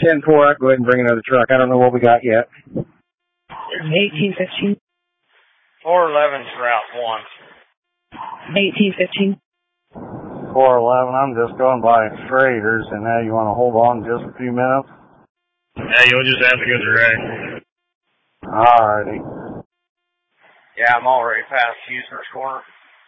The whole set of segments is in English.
10-4, go ahead and bring another truck. I don't know what we got yet. 1815. 411's route 1. 1815. 411, I'm just going by Schrader's, and now you want to hold on just a few minutes? Yeah, you'll just have to go direct. Alrighty. Yeah, I'm already past Houston's corner.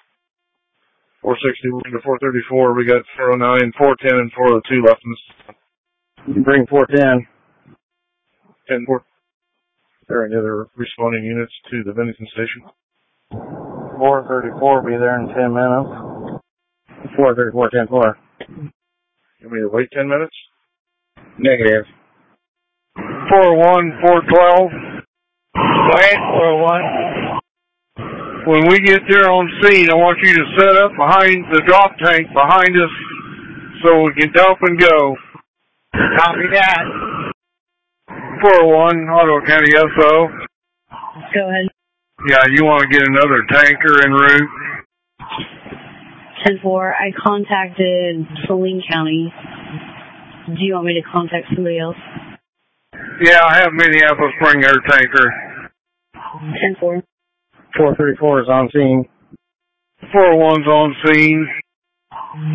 461 to 434, we got 409, 410, and 402 left in this. You can bring 410. 10-4. There are any other responding units to the Bennington station? 434 be there in 10 minutes. 434, 10-4. You want me to wait 10 minutes? Negative. 401, 412. Go ahead, 401. When we get there on scene, I want you to set up behind the drop tank behind us so we can dump and go. Copy that. 401, Ottawa County SO. Go ahead. Yeah, you want to get another tanker en route? 10-4, I contacted Saline County. Do you want me to contact somebody else? Yeah, I have Minneapolis bring their tanker. 10-4. 434 is on scene. 401's on scene.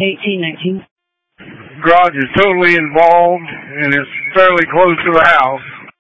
1819. Garage is totally involved, and it's fairly close to the house.